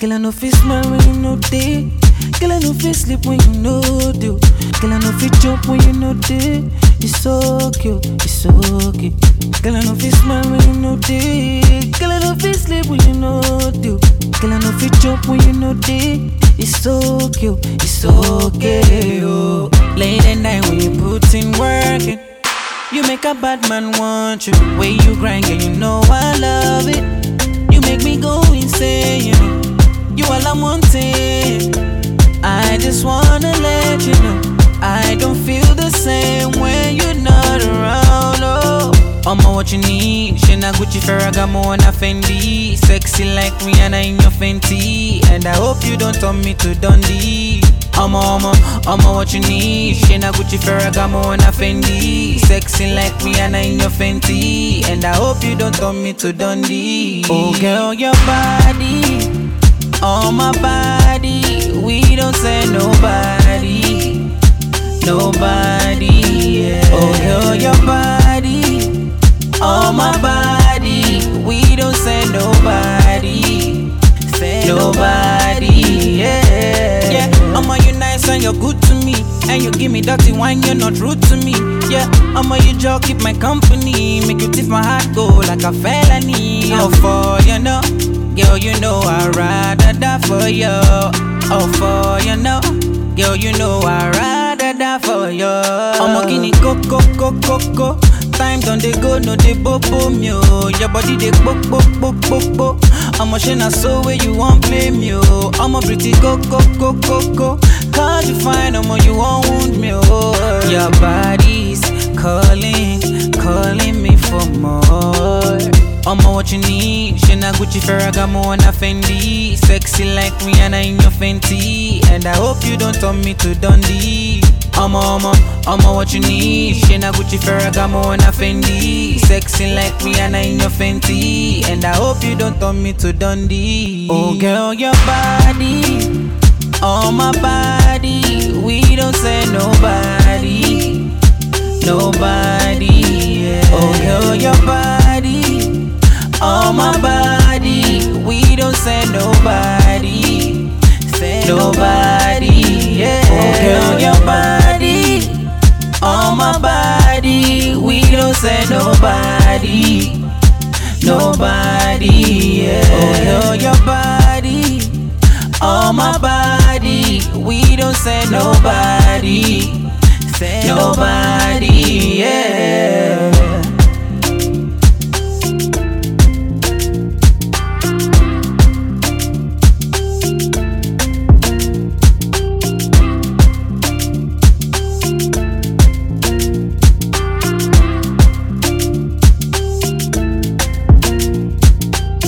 Girl, I know fit smile when you know day. Girl, I know fit sleep when you know do. Girl, I know fit jump when you know day. It's so cute, it's so cute. Girl, I know fit smile when you know day. Girl, I know fit sleep when you know do. Girl, I know fit jump when you know day. It's so cute, it's so okay. Oh. Late at night when you put in working, you make a bad man want you. Way you grind, girl, you know I love it. You make me go insane, you know. You all I'm wanting. I just wanna let you know I don't feel the same when you're not around. Oh, I'ma what you need. Shina Gucci, Ferragamo, and a Fendi. Sexy like Rihanna in your Fenty. And I hope you don't turn me to Dundee. I'ma what you need. Shina Gucci, Ferragamo, and a Fendi. Sexy like Rihanna in your Fenty. And I hope you don't turn me to Dundee. Oh girl, your body on my body, we don't say nobody, nobody, yeah. Oh girl, your body, on my body, we don't say nobody, yeah. Yeah, you nice and you're good to me, and you give me dirty wine, you're not rude to me. Yeah, you just keep my company, make you tip my heart go like a felony. Oh, for you know. Girl, you know I'd rather die for you. Oh, for you know. Girl, you know I'd rather die for you. I'ma guinea coco. Time done they go, no they bobo me. Your body they bo. I'ma shine so where you won't play me. I'm a pretty go. Cause you fine, you won't wound me. Your body's calling me for more. I'ma what you need. Shina Gucci, Ferragamo, and a Fendi. Sexy like Rihanna in your Fenty. And I hope you don't turn me to Dundee. I'ma what you need. Shina Gucci, Ferragamo, and a Fendi. Sexy like Rihanna in your Fenty. And I hope you don't turn me to Dundee. Oh girl, your body on my body, we don't say nobody, yeah. Oh girl, your body on my body, we don't say nobody, yeah. Oh girl, your body on my body, we don't say nobody, yeah. Oh girl, your body on my body, we don't say nobody, yeah.